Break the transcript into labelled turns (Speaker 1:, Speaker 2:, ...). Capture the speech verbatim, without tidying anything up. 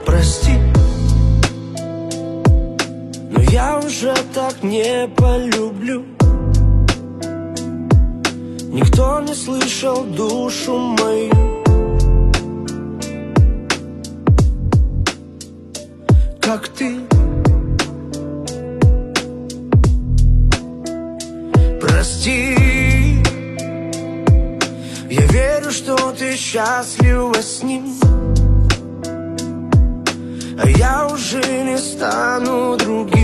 Speaker 1: прости, но я уже так не полюблю. Никто не слышал душу мою, как ты. Прости, я верю, что ты счастлива с ним, а я уже не стану другим.